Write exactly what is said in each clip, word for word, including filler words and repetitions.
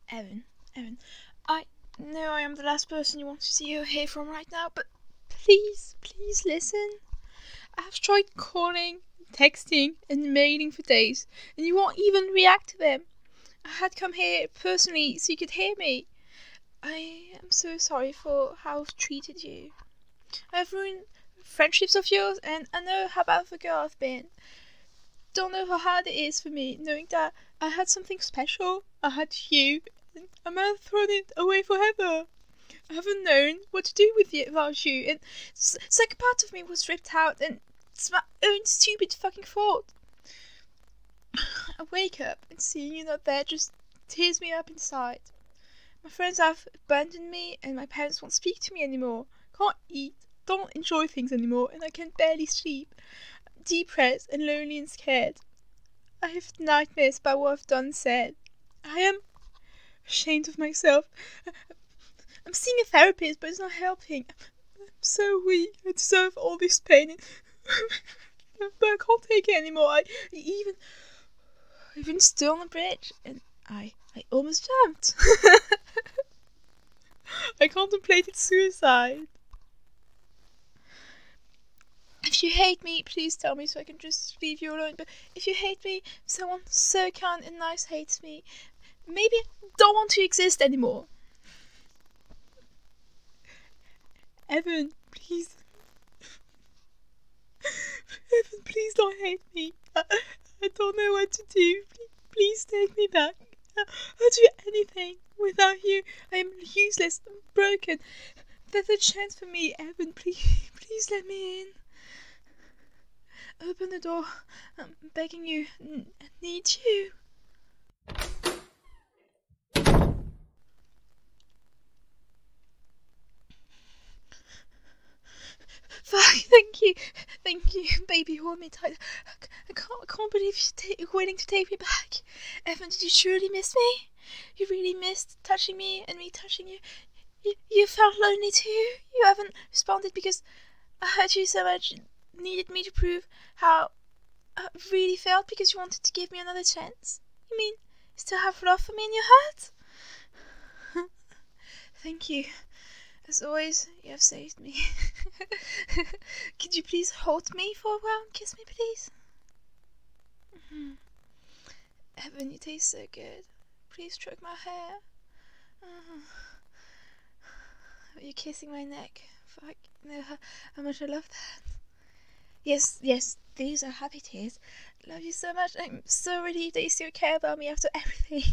Evan, Evan, I know I am the last person you want to see or hear from right now, but please, please listen. I have tried calling, texting, and mailing for days, and you won't even react to them. I had come here personally so you could hear me. I am so sorry for how I've treated you. I've ruined friendships of yours, and I know how bad of a girl I've been. Don't know how hard it is for me knowing that I had something special. I had you, and I might have thrown it away forever. I haven't known what to do with it without you, and it's, it's like a part of me was ripped out, and it's my own stupid fucking fault. I wake up and seeing you not there just tears me up inside. My friends have abandoned me, and my parents won't speak to me anymore. Can't eat, don't enjoy things anymore, and I can barely sleep. I'm depressed and lonely and scared. I have nightmares about what I've done and said. I am ashamed of myself. I'm seeing a therapist, but it's not helping. I'm so weak. I deserve all this pain. But I can't take it anymore. I even I even stood on a bridge and I I almost jumped. I contemplated suicide. If you hate me, please tell me so I can just leave you alone. But if you hate me, if someone so kind and nice hates me, maybe I don't want to exist anymore. Evan, please. Evan, please don't hate me. I, I don't know what to do. Please, please take me back. I'll do anything. Without you, I am useless and broken. There's a chance for me, Evan. Please, please let me in. Open the door. I'm begging you. N- I need you. Fuck, thank you. Thank you. Baby, hold me tight. I can't, I can't believe you're, ta- willing to take me back. Evan, did you truly miss me? You really missed touching me and me touching you? You, you felt lonely too? You haven't responded because I hurt you so much, needed me to prove how I really felt because you wanted to give me another chance? You mean you still have love for me in your heart? Thank you. As always, you have saved me. Could you please hold me for a while and kiss me, please? Mm-hmm. Evan, you taste so good. Please stroke my hair. Uh, you're kissing my neck. Fuck, you know how, how much I love that. Yes, yes, these are happy tears. Love you so much. I'm so relieved that you still care about me after everything.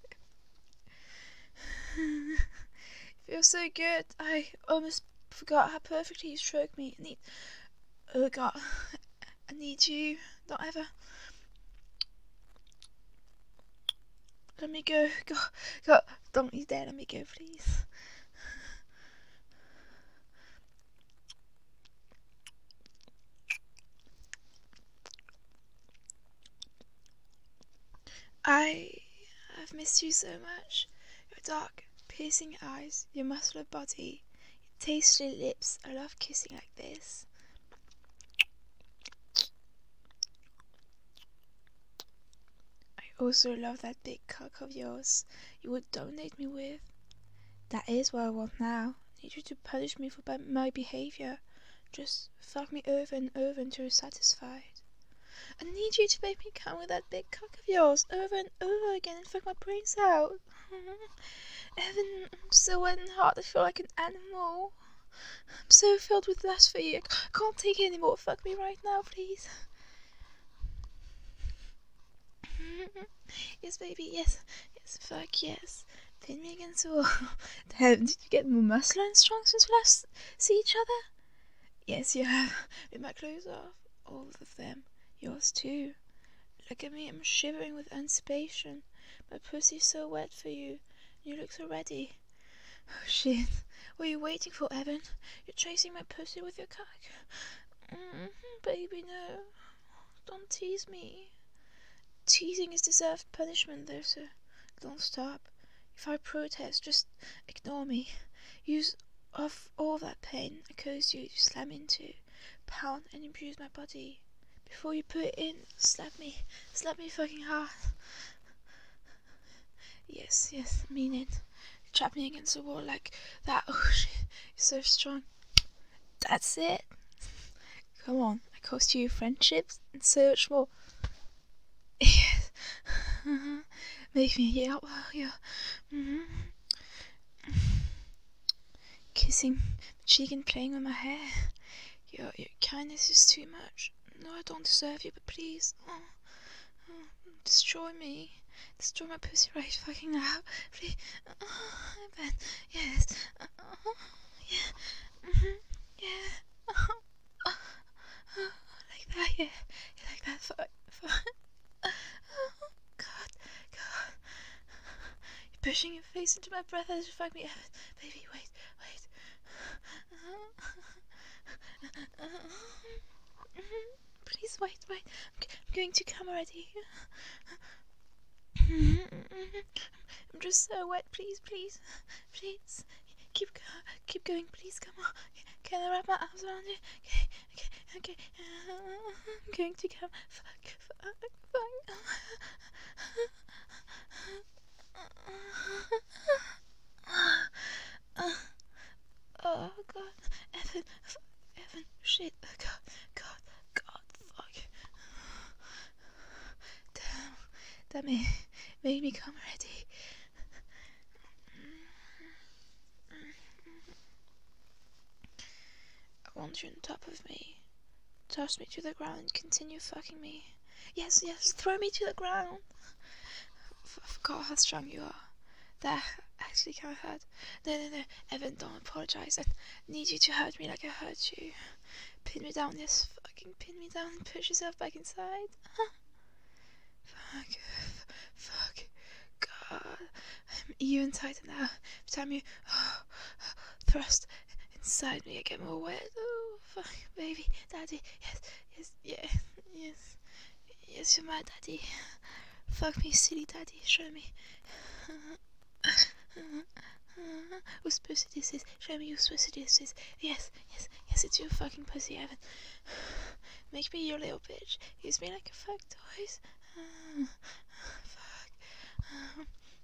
Feels so good. I almost forgot how perfectly you stroked me. I need. Oh God, I need you. Don't ever. Let me go. Go. Go. Don't you dare let me go, please. I have missed you so much. Your dark, piercing eyes, your muscular body, your tasty lips. I love kissing like this. I also love that big cock of yours you would dominate me with. That is what I want now. I need you to punish me for my behavior. Just fuck me over and over until you're satisfied. I need you to make me come with that big cock of yours over and over again and fuck my brains out. Evan, I'm so wet and hot I feel like an animal. I'm so filled with lust for you. I can't take it anymore. Fuck me right now, please. Yes, baby, yes. Yes, fuck yes. Pin me against the wall. Damn, did you get more muscular and strong since we last see each other? Yes, you have. With my clothes off. All of them. Yours too. Look at me, I'm shivering with anticipation. My pussy's so wet for you. You look so ready. Oh shit. What are you waiting for, Evan? You're chasing my pussy with your cock. Mm-hmm, baby, no. Don't tease me. Teasing is deserved punishment, though, so don't stop. If I protest, just ignore me. Use off all that pain I caused you to slam into, pound and abuse my body. Before you put it in, slap me. Slap me fucking hard. Yes, yes, I mean it. You trap me against the wall like that. Oh shit, you're so strong. That's it. Come on, I cost you friendships and so much more. Yes. Uh-huh. Make me yell while you're mm-hmm. kissing my cheek and playing with my hair. Your, your kindness is too much. No, I don't deserve you, but please. Oh, oh, destroy me. Destroy my pussy right fucking now. Please. Oh, Ben. Yes. Oh, yeah. Mm-hmm. Yeah. Oh, oh, oh, like that, yeah. Yeah, like that. Fuck. Fuck. Oh, God. God. You're pushing your face into my breath as you fuck me. Baby, wait. Wait. Please wait, wait. I'm going to come already. I'm just so wet. Please, please, please. Keep go keep going. Please, come on. Can I wrap my arms around you? Okay, okay, okay. I'm going to come. Fuck, fuck, fuck. Oh God, Evan, Evan, shit, God, God, God, fuck. Damn, that made, made me come already. I want you on top of me. Toss me to the ground and continue fucking me. Yes, yes, throw me to the ground. I forgot how strong you are. That actually kind of hurt. No, no, no, Evan, don't apologize. I need you to hurt me like I hurt you. Pin me down, yes, fucking pin me down and push yourself back inside. Fuck, fuck, God, I'm even tighter now. Every time you oh, thrust inside me, I get more wet. Oh, fuck, baby, daddy, yes, yes, yes, yes, yes, you're my daddy. Fuck me, silly daddy, show me. Whose pussy this is? Show me whose pussy this is. Yes, yes, yes, it's your fucking pussy, Evan. Make me your little bitch. Use me like a fuck toys. Uh, fuck. Um,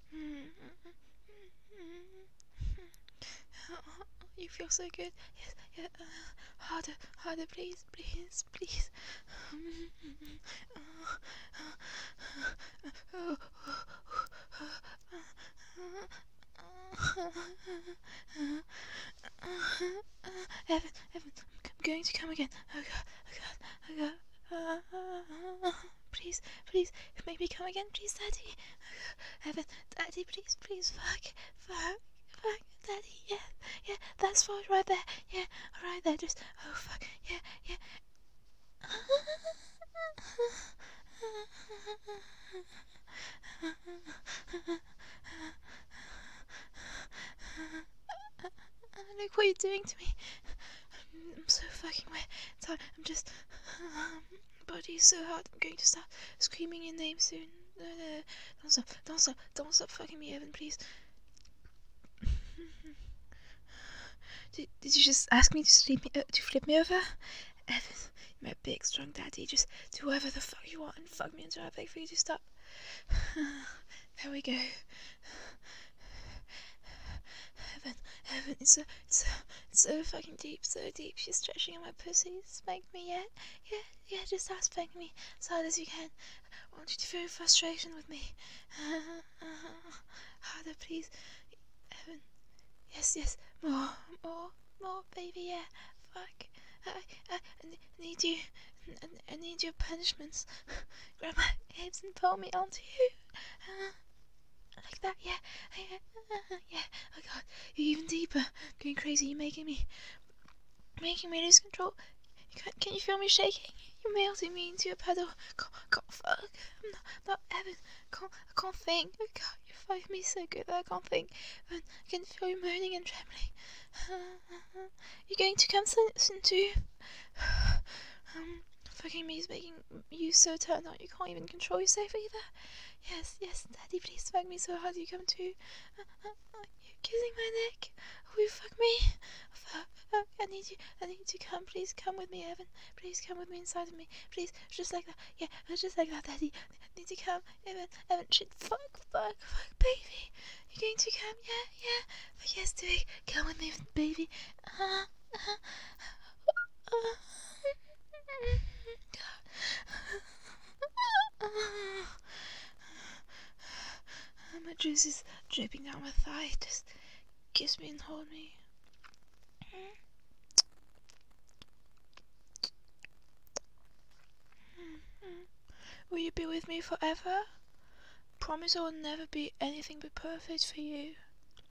oh, you feel so good. Yes, yeah. Uh, harder, harder, please, please, please. Evan, Evan, I'm going to come again. Oh God, oh God, oh God. Uh, please, please, make me come again, please, Daddy. Oh, Evan, Daddy, please, please, fuck, fuck, fuck, Daddy, yeah, yeah, that spot right there, yeah, right there, just, oh fuck, yeah, yeah. Look what you're doing to me. I'm so fucking wet. Sorry, I'm just. Um, body is so hot. I'm going to start screaming your name soon. No, no, no. Don't stop. Don't stop. Don't stop fucking me, Evan, please. did, did you just ask me to sleep me, uh, to flip me over? Evan, you're my big, strong daddy. Just do whatever the fuck you want and fuck me until I beg for you to stop. There we go. Heaven, heaven, it's so, it's so, it's so fucking deep, so deep. She's stretching on my pussy. Spank me, yeah, yeah, yeah. Just start spanking me as hard as you can. I want you to feel frustration with me. Uh, uh, harder, please, Heaven. Yes, yes, more, more, more, baby, yeah. Fuck. I, I, I need you. I, I need your punishments. Grab my hips and pull me onto you. Uh, Like that, yeah, yeah, yeah. Oh God, you're even deeper. I'm going crazy. You're making me, making me lose control. You can, can you feel me shaking? You're melting me into a puddle. Can't, can't fuck. I'm not, not Evan. Can't, I can't think. Oh God, you fuck me so good that I can't think. And I can feel you moaning and trembling. Uh, you're going to come soon, soon too. Um, fucking me is making you so turned on you can't even control yourself either. Yes, yes, Daddy, please fuck me so hard you come to. Uh, uh, uh, you're kissing my neck. Will you fuck me? Fuck, fuck, I need you, I need you to come. Please come with me, Evan. Please come with me inside of me. Please, just like that. Yeah, just like that, Daddy. I need to come. Evan, Evan, shit, fuck, fuck, fuck, baby. You're going to come? Yeah, yeah. Fuck yes, do it. Come with me, baby. Uh, uh, uh. My juice is dripping down my thigh. Just kiss me and hold me. Will you be with me forever? Promise I will never be anything but perfect for you.